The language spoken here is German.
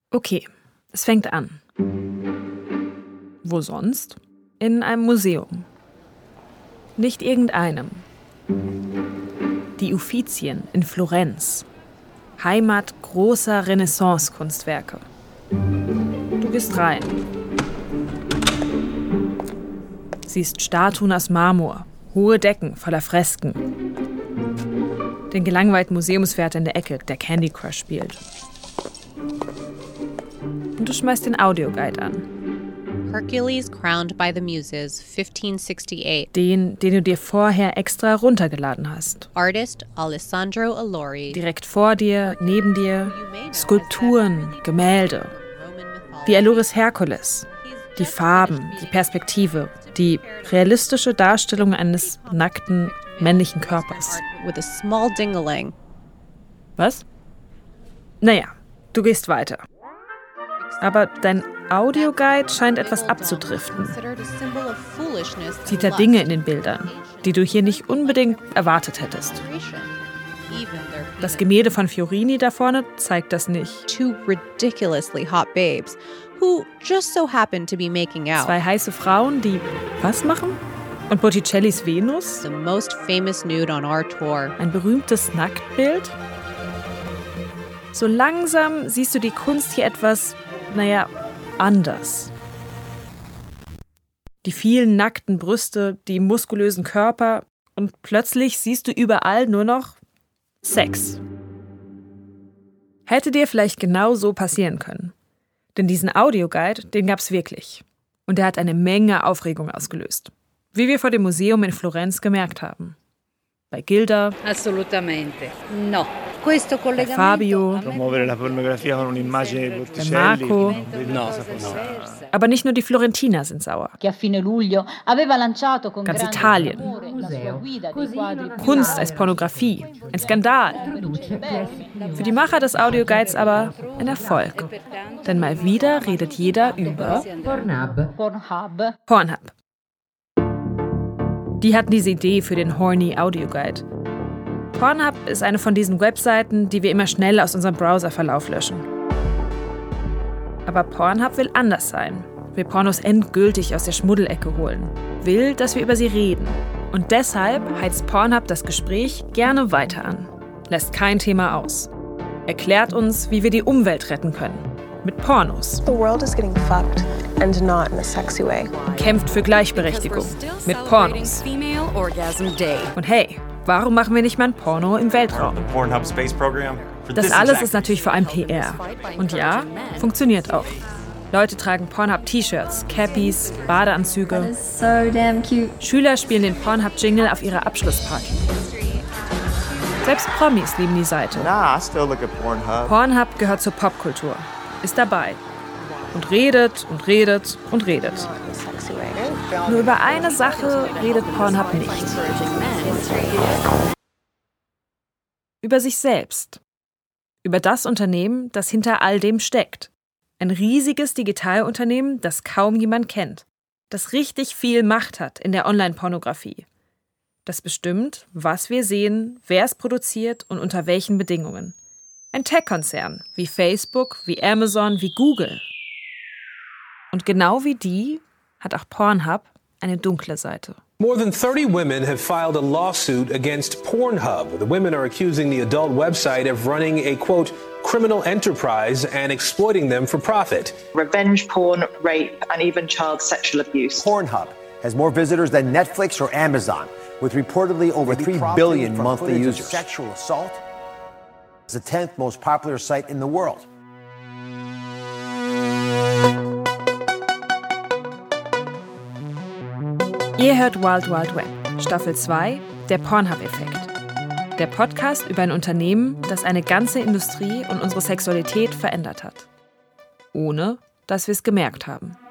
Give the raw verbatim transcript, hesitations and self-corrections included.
Okay, es fängt an. Wo sonst? In einem Museum. Nicht irgendeinem. Die Uffizien in Florenz. Heimat großer Renaissance-Kunstwerke. Du gehst rein. Siehst Statuen aus Marmor, hohe Decken voller Fresken. Den gelangweilten Museumswärter in der Ecke, der Candy Crush spielt. Und du schmeißt den Audioguide an. Hercules crowned by the Muses, fifteen sixty-eight. Den, den du dir vorher extra runtergeladen hast. Artist Alessandro Allori. Direkt vor dir, neben dir, Skulpturen, Gemälde. Die Alloris Herkules. Die Farben, die Perspektive, die realistische Darstellung eines nackten, männlichen Körpers. With a small dingaling. Was? Naja, du gehst weiter. Aber dein Audioguide scheint etwas abzudriften. Sieht da Dinge in den Bildern, die du hier nicht unbedingt erwartet hättest. Das Gemälde von Fiorini da vorne zeigt das nicht. Two ridiculously hot babes who just so happen to be making out. Zwei heiße Frauen, die was machen? Und Botticellis Venus? The most famous nude on our tour. Ein berühmtes Nacktbild? So langsam siehst du die Kunst hier etwas, naja, anders. Die vielen nackten Brüste, die muskulösen Körper und plötzlich siehst du überall nur noch Sex. Hätte dir vielleicht genau so passieren können. Denn diesen Audioguide, den gab's wirklich. Und der hat eine Menge Aufregung ausgelöst. Wie wir vor dem Museum in Florenz gemerkt haben. Bei Gilda, Assolutamente. No. bei Fabio, Promuovere la pornografia con un'immagine di bei Botticelli. Marco. No, Aber nicht nur die Florentiner sind sauer. Ganz Italien. Kunst als Pornografie. Ein Skandal. Für die Macher des Audioguides aber ein Erfolg. Denn mal wieder redet jeder über Pornhub. Pornhub. Die hatten diese Idee für den Horny Audioguide. Pornhub ist eine von diesen Webseiten, die wir immer schnell aus unserem Browserverlauf löschen. Aber Pornhub will anders sein. Will Pornos endgültig aus der Schmuddelecke holen. Will, dass wir über sie reden. Und deshalb heizt Pornhub das Gespräch gerne weiter an. Lässt kein Thema aus. Erklärt uns, wie wir die Umwelt retten können. Mit Pornos. The world is getting fucked and not in a sexy way. Kämpft für Gleichberechtigung. Mit Pornos. Und hey, warum machen wir nicht mal ein Porno im Weltraum? Das alles ist natürlich vor allem P R. Und ja, funktioniert auch. Leute tragen Pornhub-T-Shirts, Cappies, Badeanzüge. Schüler spielen den Pornhub-Jingle auf ihrer Abschlussparty. Selbst Promis lieben die Seite. Pornhub gehört zur Popkultur. Ist dabei. Und redet und redet und redet. Nur über eine Sache redet Pornhub nicht. Über sich selbst. Über das Unternehmen, das hinter all dem steckt. Ein riesiges Digitalunternehmen, das kaum jemand kennt. Das richtig viel Macht hat in der Online-Pornografie. Das bestimmt, was wir sehen, wer es produziert und unter welchen Bedingungen. Ein Tech-Konzern, wie Facebook, wie Amazon, wie Google. Und genau wie die hat auch Pornhub eine dunkle Seite. More than thirty women have filed a lawsuit against Pornhub. The women are accusing the adult website of running a, quote, criminal enterprise and exploiting them for profit. Revenge porn, rape, and even child sexual abuse. Pornhub has more visitors than Netflix or Amazon, with reportedly over three billion monthly users. Sexual assault is the tenth most popular site in the world. Ihr hört Wild Wild Web, Staffel zwei, der Pornhub-Effekt. Der Podcast über ein Unternehmen, das eine ganze Industrie und unsere Sexualität verändert hat. Ohne, dass wir es gemerkt haben.